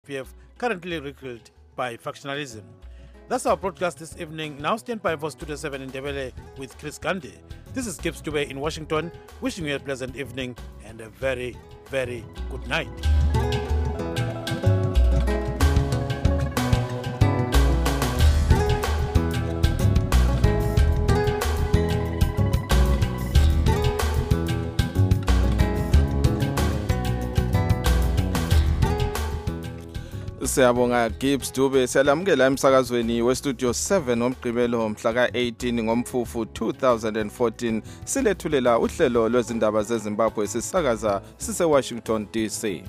PF currently riddled by factionalism. That's our broadcast this evening. Now stand by for Studio 7 in Ndebele with Chris Gandhi. This is Gibbs Dube in Washington, wishing you a pleasant evening and a very, very good night. Siyabonga Gibbs Dube, siyalamukela emsakazweni westudio 7 omgqibelo mhla ka-18 ngoMfumfu 2014. Silethulela uhlelo lwezindaba zeZimbabwe sisakaza sise-Washington DC.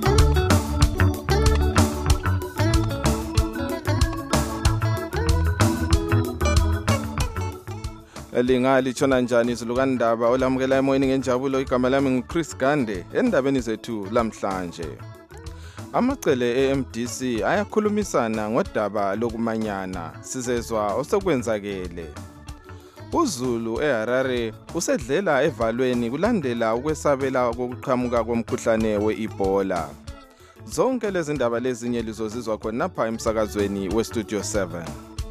Lingatshona njani izilukandaba olamukela emoyeni ngenjabulo. Igama lami nguChris Gandhi. Endabeni zethu lamhlanje, amacele eMDC ayakhulumisana ngodaba lokumanyana, sizezwa osekwenzakele. uZulu eHarare usedlela evalweni kulandela ukwesabela kokuqhamuka komkhuhlane we-Ebola. Zonke lezi ndaba lezinye lizozizwa khonapha emsakazweni westudio 7.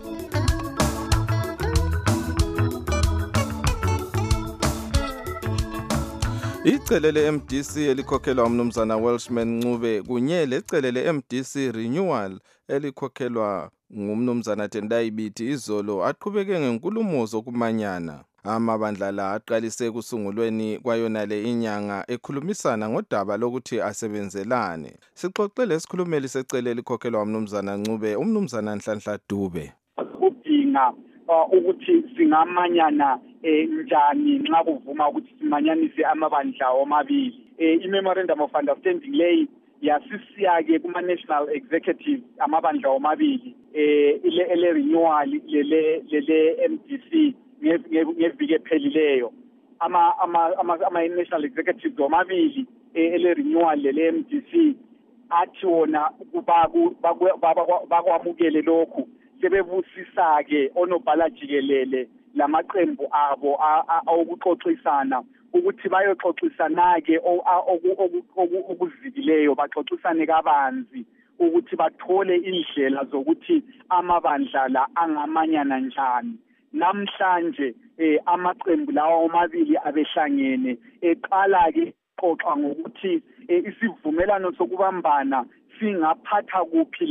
Icele le-MDC elikhokhelwa umnumzana Welshman Ncube kunye lecele le-MDC Renewal elikhokhelwa ngumnumzana Tendai Biti izolo aqhubeke ngenkulumo zokumanyana. Amabandla la aqalise kusungulweni kwayonale inyanga ekhulumisana ngodaba lokuthi asebenzelane. Sixoxele isikhulumeli secele elikhokhelwa umnumzana Ncube, umnumzana Nhlanhla Dube. Kudinga ukuthi singamanyana njani nxa kuvuma ukuthi simanyanise amabandla omabili. I-Memorandum of Understanding leyi yasisiya-ke kuma-National Executive amabandla omabili ele-renewal lele-MDC ngeviki ephelileyo. Ama-National Executives omabili ele-renewal lele-MDC athi wona bakwamukele lokhu. Sebebusisa-ke onobhala jikelele lamaqembu abo okuxoxisana ukuthi bayoxoxisana-ke okuzikileyo, baxoxisane kabanzi ukuthi bathole indlela zokuthi amabandla la angamanyana njani. Namhlanje amaqembu lawa omabili abehlangene eqala-ke xoxa ngokuthi isivumelano sokubambana singaphatha kuphi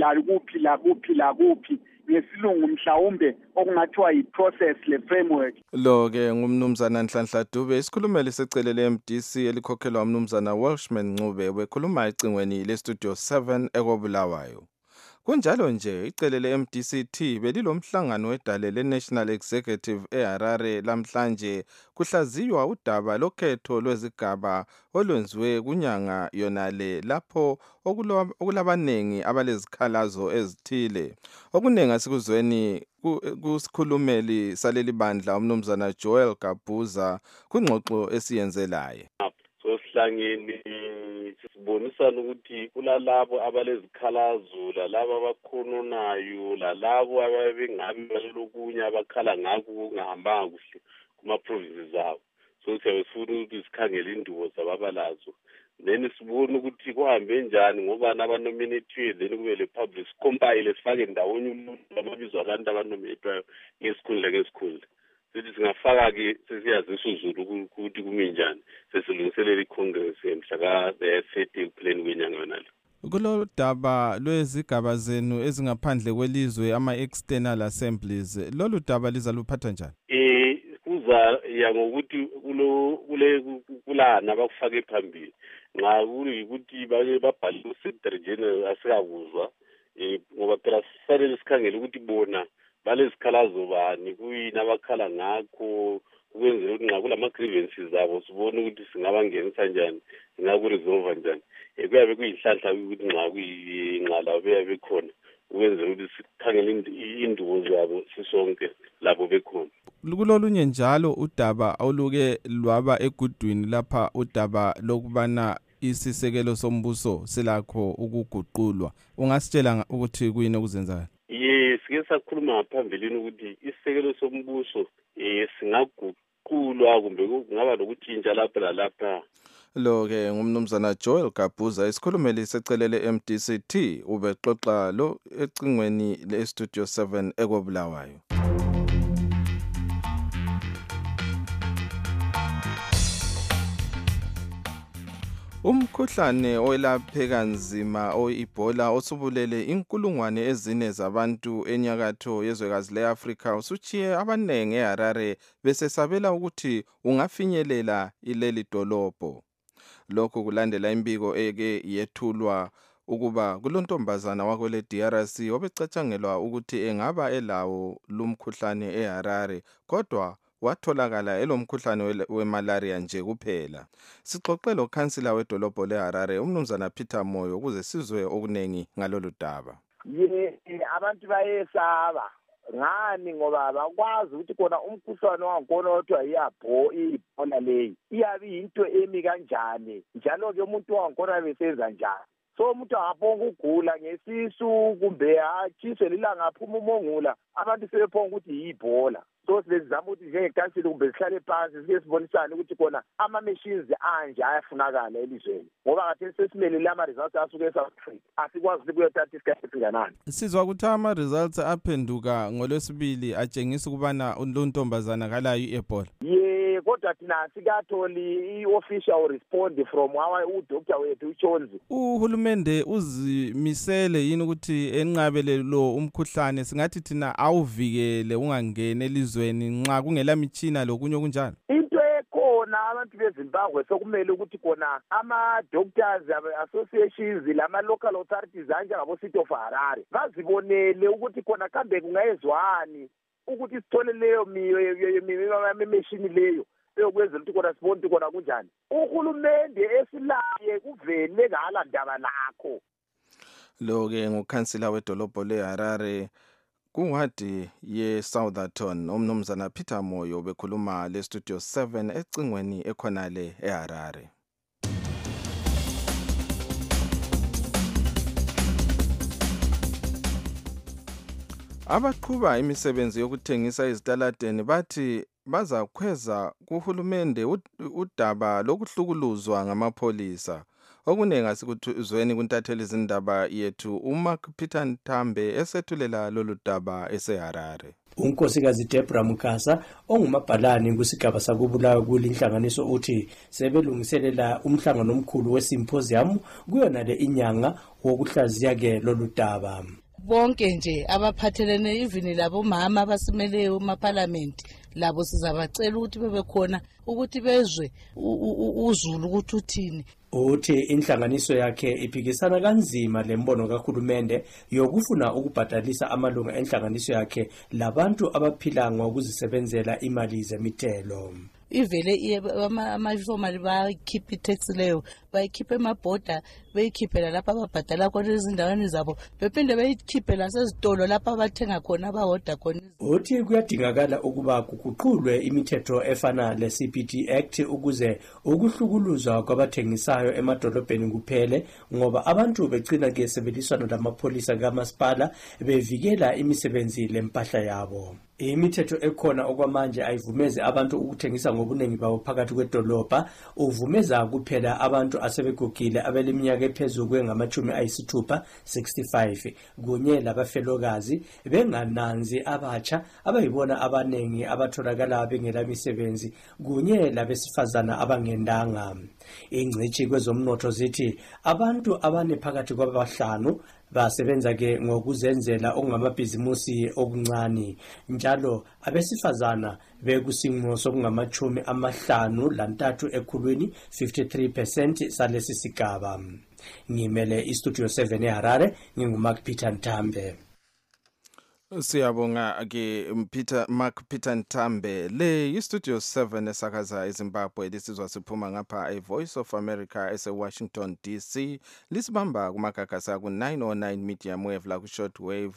ngesilungu mhlawumbe okungathiwa yi-process le-framework. Lo-ke ngumnumzana Nhlanhla Dube, isikhulumeli secele le-MDC elikhokhelwa umnumzana Welshman Ncube, bekhuluma ecingweni lestudio 7 ekobulawayo. Kunjalo nje icele le-MDC belilomhlangano wedale le-National Executive eHarare lamhlanje kuhlaziywa udaba lokhetho lwezigaba olwenziwe kunyanga yonale lapho okulabanengi abalezikhalazo ezithile. Okuningi asikuzweni kusikhulumeli saleli bandla umnumzana Joel Gabuza kungxoxo esiyenzelaye. Sihlangene sibonisana ukuthi kulalabo abalezikhalazo, lalabo abakhononayo, lalabo ababengabi balokunye abakhala ngakho kungahambanga kuhle kuma-provinces abo. So siyabefuna ukuthi sikhangele indubo zababalazo, then sibone ukuthi kuhambe njani ngoba abanominathiwe, then kube le-public compile sifake ndawonye amabizo abantu abanominathiwayo ngesikhundla. Sithi singafaka-ke sesiyazisa uZulu ukuthi kume njani, sesilungiselela iCongress mhla ka-30 ekuphileni kwenyanga yonale. Kulo daba lwezigaba zenu ezingaphandle kwelizwe, ama-external assemblies, lolu daba lizaluphatha njani? Kuza ngokuthi kulana bakufake phambili. Nxa kuyikuthi babhale ku-Secretary General asikakuzwa, ngoba phela sifanele sikhangele ukuthi bona balezikhalazo bani, kuyini abakhala ngakho, ukwenzela ukuthi nxa kulama-grievances abo sibone ukuthi singabangenisa njani, singakuresolva njani. Kuyabe kuyinhlanhla ukuthi nxa labo beyabe bekhona, ukwenzela ukuthi sikhangele indubo zabo sisonke labo bekhona. Kulolunye njalo udaba oluke lwaba egudwini lapha, udaba lokubana isisekelo sombuso silakho ukuguqulwa. Ungasitshela ukuthi kuyini okuzenzayo? Sike sakhuluma ngaphambilini ukuthi isisekelo sombuso singaguqulwa kumbe kungaba lokutshintsha lapha lalapha. Lo ke ngumnumzana Joel Gabuza isikhulumeli secelele MDCT ubexoxa lo ecingweni leStudio 7 ekobulawayo. Umkhuhlane owelapheka nzima oEbola osubulele inkulungwane ezine zabantu enyakatho yezwekazi leAfrika usuchiye abanengi eHarare besesabela ukuthi ungafinyelela ileli dolobho. Lokhu kulandela imbiko eke yethulwa ukuba kulontombazana wakwele DRC obecatshangelwa ukuthi engaba elawo lumkhuhlane eHarare kodwa watholakala elomkhuhlane wemalaria nje kuphela. Sixoxela ukhansila wedolobho leHarare umnumzana Peter Moyo ukuze sizwe okunengi ngalolu daba. Abantu bayesaba ngani ngoba bakwazi ukuthi kona umkhuhlane wangona othiwa iEbola leyi iyabe into emi kanjani njalo ke umuntu wangona besenza njani. So umuntu angaphonga ukugula ngesisu kumbe atshiswe lilanga aphuma umongula abantu sebephonga ukuthi iEbola. So sizama ukuthi njengekansili kumbe sihlale phansi sike sibonisane ukuthi kona ama-machines anje ayafunakala elizweni ngoba khathesi sesimele ama-results asuke eSouth Africa asikwazi ukuthi kuyothatha isikhathi esinganani. Sizwa ukuthi ama-results aphenduka ngolwesibili atshengisa ukubana untombazana kalayo iEbola. Kodwa thina sikatholi i-official respond from udoktor wethu uChonzi. Uhulumende uzimisele yini ukuthi enqabele lo umkhuhlane singathi thina awuvikele ungangeni elizweni nxa kungela mitshina lokunye okunjalo? Into ekhona abantu beZimbabwe sokumele ukuthi kona ama-doctors associations lama-local authorities anjengabo City of Harare bazibonele ukuthi kona kambe kungayezwani ukuthi sithole leyo machine leyo beyokwenzela ukuthi kona sibone ukuthi kona kunjani. Uhulumende esilaye kuvele ngala ndaba lakho. Lo ke ngukhansila wedolobho leHarare kuwadi yeSoutherton umnumzana Peter Moyo bekhuluma leStudio 7 ecingweni ekhonale eHarare. Abaqhuba imisebenzi yokuthengisa izitaladeni bathi bazakhweza kuhulumende udaba lokuhlukuluzwa ngamapholisa. Okunengi asikuzweni kuntatheli izindaba yethu uMark Peter Ntambe esethulela lolu daba eseHarare. Unkosikazi Deborah Mukasa ongumabhalani kusigaba sakubulawa kulinhlanganiso uthi sebelungiselela umhlangano omkhulu wesimposium kuyona le inyanga wokuhlaziya ke lolu daba. Bonke nje abaphathelene even labo mama abasimele emaparliament labo sizabacela ukuthi bebekhona ukuthi bezwe uZulu ukuthi uthini. Uthi inhlanganiso yakhe iphikisana kanzima lembono kaHulumende yokufuna ukubhadalisa amalunga enhlanganiso yakhe labantu abaphila ngokuzisebenzela imali zemithelo. Ivele ama-informal bayikhipha itax leyo bayikhipha emabhoda beyikhiphela lapha ababhadala khona ezindaweni zabo bephinde beyikhiphela nasezitolo lapha abathenga khona abahoda khona. Uthi kuyadingakala ukuba kuguqulwe imithetho efana le-CPT Act ukuze ukuhlukuluzwa kwabathengisayo emadolobheni kuphele ngoba abantu begcina ke sebeliswana lamapholisa kamasipala bevikela imisebenzi lempahla yabo. Imithetho ekhona okwamanje ayivumezi abantu ukuthengisa ngobuningi bawo phakathi kwedolobha, uvumeza kuphela abantu asebegugile abeleminyaka ephezulu kwengamachumi ayisithupha 65 kunye labafelokazi bengananzi abatsha abayibona abanengi abatholakala bengela misebenzi kunye labesifazana abangendanga. Ingcithi kwezomnotho zithi abantu abane phakathi kwabahlanu basebenza ke ngokuzenzela okungamabhizimusi okuncane njalo abesifazana bekusimo sokungamachumi amahlanu lantathu ekhulwini 53% salesi sigaba. Ngimele iStudio 7 eHarare nginguMark Peter Ntambe. Siyabonga ke Mark Peter Ntambe. Le iStudio 7 esakaza eZimbabwe lisizwa siphuma ngapha eVoice of America eseWashington DC. Lisibamba kumagagasa ku909 medium wave la ku shortwave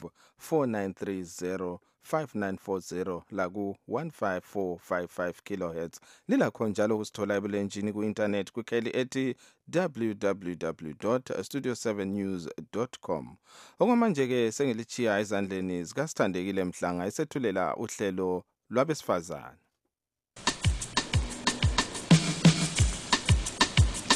4930 5940 la ku 15455 kHz. Lilakho njalo kusithola ebulenjini ku internet kukheli ethi www.studio7news.com. Okwamanje ke sengilichiya ezandleni zikaSithandekile Mhlanga esethulela uhlelo lwabesifazana.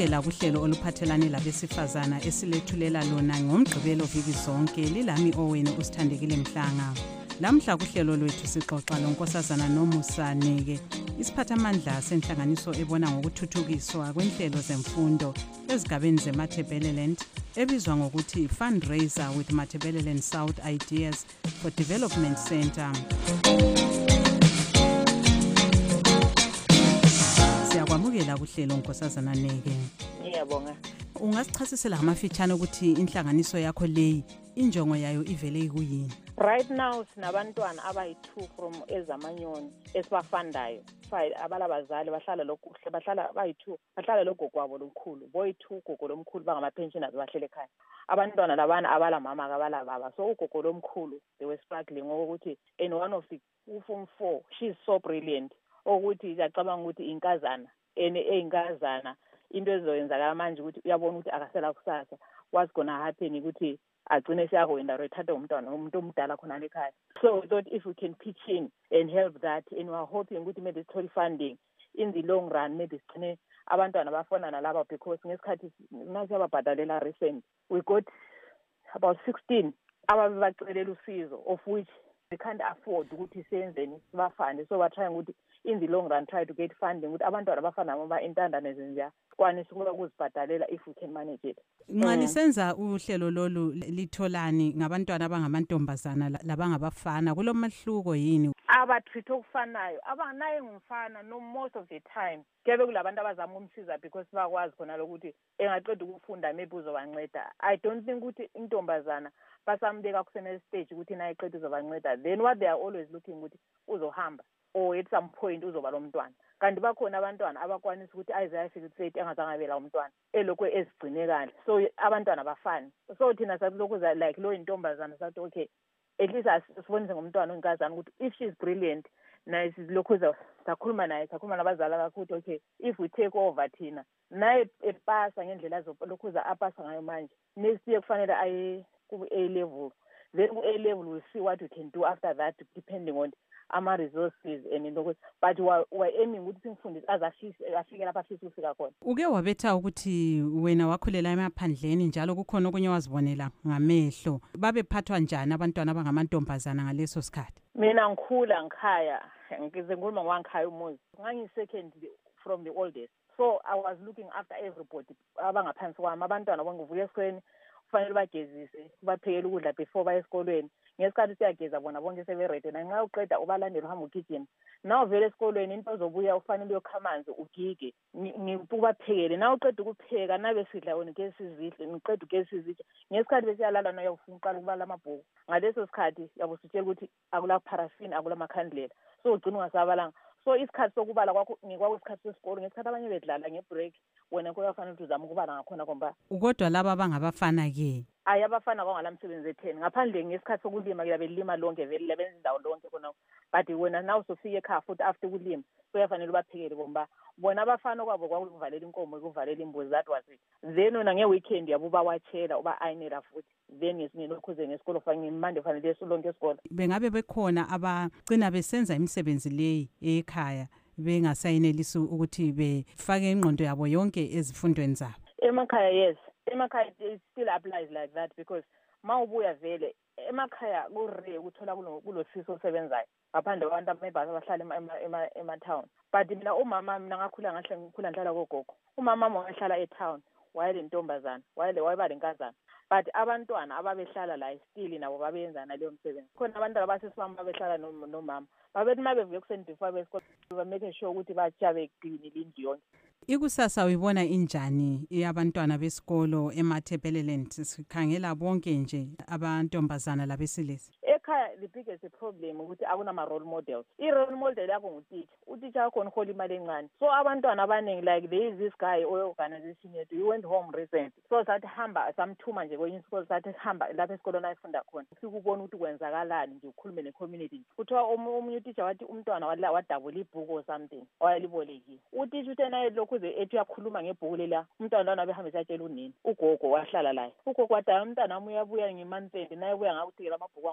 Siyamukela kuhlelo oluphathelane labesifazana esilethulela lona ngomgqibelo viki zonke. Lilami Owen usithandekile Mhlanga. Lamhla kuhlelo lwethu sixoxa lonkosazana Nomusaneke, isiphathamandla senhlanganiso ebona ngokuthuthukiswa kwenhlelo zemfundo ezigabeni zeMatabeleland ebizwa ngokuthi Fundraiser with Matabeleland South Ideas for Development Center. Siyakwamukela kuhlelo nkosazana Neke. Ngiyabonga. Ungasichasisela ngamafitshane ukuthi inhlanganiso yakho leyi injongo yayo ivele ikuyini? Right now sinabantwana abayi2 from eZamanyoni esibafandayo. Abalabazali bahlala lokuhle, bahlala bayi2, bahlala logogo wabo lomkhulu. Boyi2 gogo lomkhulu bangama-pensioners bahlele ekhaya. Abantwana labana abala mama abala baba. So ugogo lomkhulu they were struggling ukuthi in one of the form 4 she's so brilliant. Ukuthi yacabanga ukuthi inkazana einkazana into ezoyenzakala manje ukuthi uyabona ukuthi akasela kusasa. What's going to happen ukuthi agcine siyakwenza rethatha umntwana umuntu omdala khona ekhaya. So we thought if we can pitch in and help that, and we are hoping ukuthi maybe sithole funding in the long run, maybe sigcine abantwana bafona nalabo, because ngesikhathi nasiyababhadalela recent we got about 16 ababacelela usizo, of which we can't afford ukuthi senzeni sibafande. So we're trying ukuthi in the long run try to get funding ukuthi abantwana bafana noma intandane zenja kwanisa ukuzibhadalela if we can manage it. Nxa lisenza uhlelo lolu litholani ngabantwana abangamantombazana labangabafana, kulomahluko yini? Abatreat okufanayo, abanaye ngumfana no most of the time. Kebe kulabantu abazama ukumsiza because bakwazi khona lokuthi engaqeda ukufunda maybe uzobanceda. I don't think ukuthi intombazana basambeka kusene stage ukuthi naye eqeda uzobanceda. Then what they are always looking ukuthi uzohamba or at some point uzoba lo mntwana. Kanti bakhona abantwana abakwanisa ukuthi ayizayafika ukuthi engazangabela umntwana elokho ezigcine kahle. So abantwana bafani. So thina sathi lokho like lo intombazana sathi okay, at least asifundise ngomntwana oyinkazana ukuthi if she's brilliant naye silokho sakhuluma naye, sakhuluma nabazali bakho ukuthi okay, if we take over thina naye epasa ngendlela lokho apasa ngayo manje, next year kufanele aye ku-A level. Then ku-A level we'll see what we can do after that depending on ama-resources and lokho, but we're aiming ukuthi simfundise afike lapha afisa ukufika khona. Uke wabetha ukuthi wena wakhulela emaphandleni njalo kukhona okunye wazibonela ngamehlo. Babephathwa njani abantwana abangamantombazana ngaleso sikhathi? Mina ngikhula ngikhaya, ngizenkhuluma ngwangikhaya umuzi. Ngangi-second from the oldest. So I was looking after everybody abangaphansi kwami. Abantwana bangivuya esikoleni kufanele bagezise, baphekele ukudla before baye esikolweni. Ngesikhathi siyageza bona bonke seberede, nanxa uqeda ubalandela uhamba ukitchen. Naw vele esikolweni into ozobuya ufanele uyokhamanzi ugige, ngibaphekele. Naw uqeda ukupheka nabe sidla wona ngesizihle, ngiqeda ugezizitsha. Ngesikhathi besiyalala nayo ufuna ukubala amabhuku. Ngaleso sikhathi yabo sitshela ukuthi akula paraffin, akula makhandlela. So ugcina ungasabalanga. So isikhathi sokubala kwakho ngikwakusikhathi sesikole, ngesikhathi abanye bedlala ngebreak wena kuyafanele ukuthi uzama ukubala ngakhona komba. Kodwa laba abangabafana ke ayabafana kwangalamsebenzi etheni ngaphandle ngesikhathi sokulima belima lonke vele benza indawo lonke khona, but wena nawe usofika ekhaya futhi after kulima kuyafanele ubaphekele bomba. Bona abafana kwabo kwakuvalela inkomo, kuvalela imbuzi, that was it. Then wena ngeweekend yabo bawatshela uba ayinela futhi. Then ngesinye lokhuze ngesikolo fanele Monday fanele sonke esikolo. Bengabe bekhona abagcina besenza imisebenzi leyi ekhaya bengasayinelisi ukuthi befake ingqondo yabo yonke ezifundweni zabo? Emakhaya yes, emakhaya it still applies like that because mawubuya vele emakhaya kure ukuthola kulosizo osebenzayo ngaphandle kwabantu abamayibhasi abahlala ema-town. But mina umama mina ngakhula ngikhula ngihlala kogogo. Umama wangihlala e-town wayele ntombazana, wayeba lenkazana. But abantwana ababehlala la still nabo babenza naleyo msebenzi. Khona abantwana abasesibamba babehlala nomama. Babethi mabevuye kuseni before besikole bamake sure ukuthi bajabe eqinile indlu yonke. Ikusasa uyibona injani abantwana besikolo eMatabeleland? Sikhangela bonke nje abantombazana labesilisa. Ekhaya the biggest problem ukuthi akunama role models. I-role model yakho ngutitsha. Utitsha yakho uhola imali encane. So abantwana abaningi like there is this guy oyorganization yethu, he went home recently. So sathi hamba samthuma nje kwenye isikolo, sathi hamba lapha esikoleni ayifunda khona. Sikubona ukuthi kwenzakalani nje ukhulume ne-community. Kuthiwa omunye utitsha wathi umntwana wadabula ibhuku or something wayelibolekile. Utitsha utena lokhu ethi uyakhuluma ngebhuku lela, umntwana lana behambe satshela unini. Ugogo wahlala laye. Ugogo wadala umntwana wami uyabuya ngemantsende naye ubuya ngakuthekela amabhuku angu-10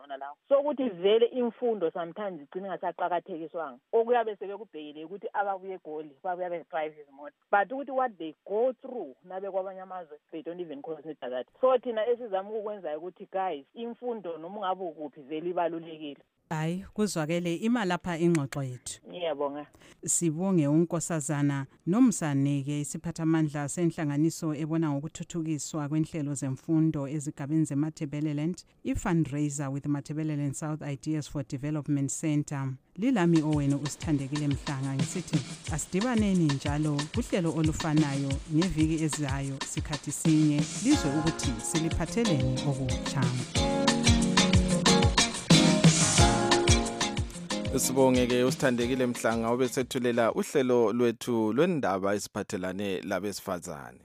wona lawo so ukuthi vele imfundo sometimes igcina ngasaqhakathekiswanga okuyabe sebekubhekile ukuthi ababuye eGoli babuya be-drive izimoto but ukuthi what they go through nabe kwabanye amazwe they don't even consider that so thina esizama ukwenza ukuthi guys imfundo noma ungabe ukuphi vele ibalulekile. Hayi kuzwakele ima lapha ingxoxo yethu. Ngiyabonga. Sibonge unkosazana Nomsaneke isiphathamandla senhlanganiso ebona ngokuthuthukiswa kwenhlelo zemfundo ezigabeni zeMatabeleland i-fundraiser with Matabeleland South Ideas for Development Center. Lilami owenu usithandekile Mhlanga ngisithi asidibaneni njalo kuhlelo olufanayo ngeviki ezayo sikhathi sinye lizwe ukuthi siliphatheleni okutsha. Sibongeke usithandekile Mhlanga obesethulela uhlelo lwethu lwendaba esiphathelane labesifazane.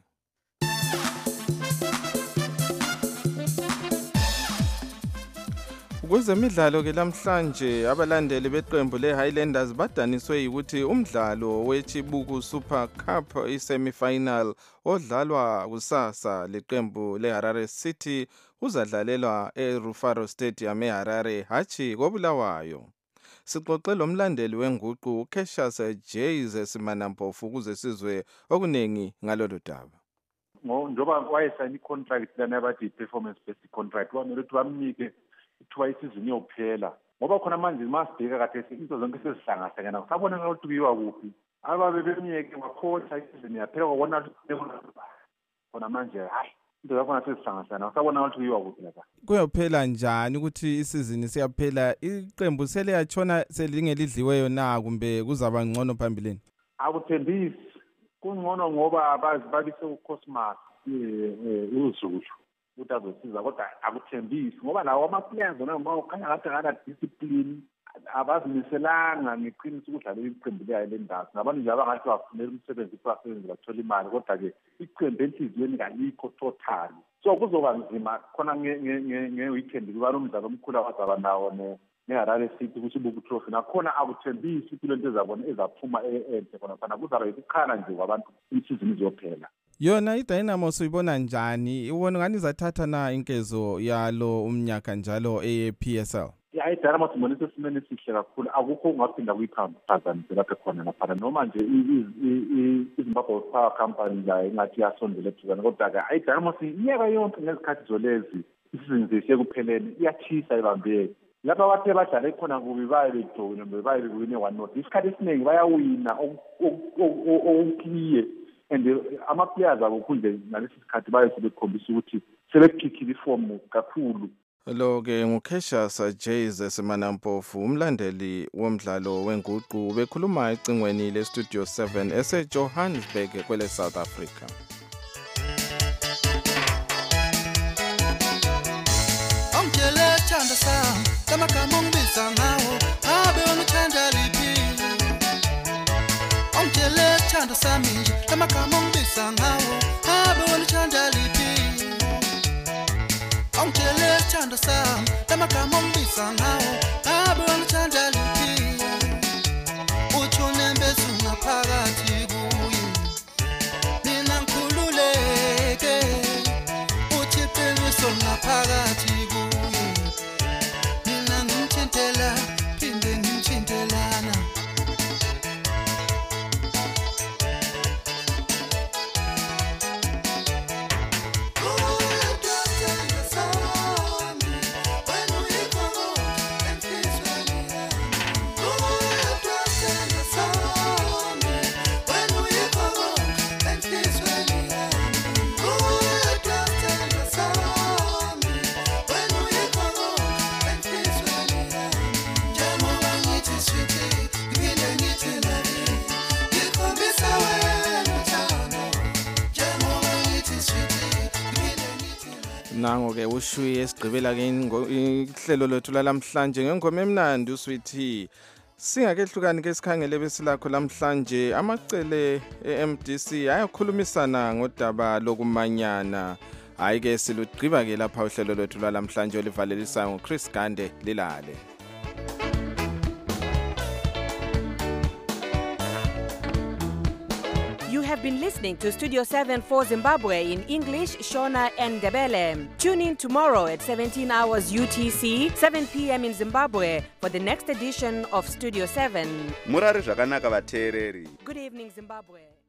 Kwezemidlalo ke namhlanje abalandeli beqembu leHighlanders badaniswe ukuthi umdlalo weChibuku Super Cup isemifinal odlalwa kusasa leqembu leHarare City uzadlalelwa eRufaro Stadium eHarare hachi koBulawayo. Sixoxe lomlandeli wenguqu uCassius Jays Simanampofu ukuze sizwe okunengi ngalolu daba. Njoba wayesayina icontract lana abathi performance based contract wamele ukuthi bamnike ithuba isizini yokuphela ngoba khona manje masibheka kade into zonke sezihlangahlangana kusabona ukuthi kuyiwa kuphi ababe bemiyeke wakhotha isizini yaphela kwabona khona manje hayi into yakhona sezihlangahlangana kusabona ukuthi kuyiwa kuphi lapha. Kuyophela njani ukuthi isizini siyaphela iqembu sele yatshona selingelidliweyo na kumbe kuzaba ngcono phambilini? Akuthembisi kungcono ngoba babise uCosmas uZulu ukuthi azosiza kodwa akuthembisi ngoba lawo ama-players bona ukhanya ngathi akana discipline abazimiselanga ngeqiniso ukudlalela iqembu leHighlanders nabantu nje abangathi bafunela umsebenzi basebenzi bathola imali kodwa-ke iqembu enhliziyweni kalikho total so kuzoba nzima khona nge-weekend kuba nomdlalo omkhulu abazaba nawo neHarare City kuChibuku Trophy nakhona akuthembisi impilo into ezabona ezaphuma enhle khona kuzaba yikukhala nje kwabantu isizini izophela. Yona iDynamo siyibona njani? Iwona ngani izathatha na inkezo yalo umnyaka njalo ePSL? Ya iDynamo sibonisa isimene esihle kakhulu akukho ungaphinda kuyiphazanise lapha khona lapha noma nje iZimbabwe Power Company la ingathi yasondela eduzane kodwa-ke iDynamo siyiyeka yonke ngezikhathi zolezi isizini zishe kupheleni iyathisa ibambeke lapha bathe badlale khona kubi baye bejoyine noma baye bewine 1-0 isikhathi esiningi bayawina okukliye and ama-players abo kunje ngalesi sikhathi baye sebekhombisa ukuthi sebekhikhile ifomu kakhulu. Lo-ke nguCassius Jays Simanampofu umlandeli womdlalo wenguqu bekhuluma ecingweni leStudio 7 eseJohannesburg kwele South Africa. Ongele thanda sami lamagama ongibisa ngawo abe unothanda liphi ongele thanda sami nje lamagama ongibisa ngawo abe unothanda liphi ongele thanda sami lamagama ongibisa ngawo abe unothanda liphi uthune mbezu ngaphakathi kuye mina ngikhululeke uthi qiniso ngaphakathi kuye mina ngimthintela phinde ngimthintelana Nango-ke ushuyi esigqibela ke ihlelo lethu lalamhlanje ngengoma emnandi uSweetie singakehlukani ke sikhangele besilakho lamhlanje amacele eMDC ayakhulumisana ngodaba lokumanyana hayi ke silugqiba ke lapha uhlelo lethu lalamhlanje olivalelisa ngoChris Gande lilale. You have have been listening to Studio 7 for Zimbabwe in English, Shona and Ndebele. Tune in tomorrow at 17 hours UTC, 7 p.m. in Zimbabwe for the next edition of Studio 7. Murari zvakanaka vateereri. Good evening, Zimbabwe.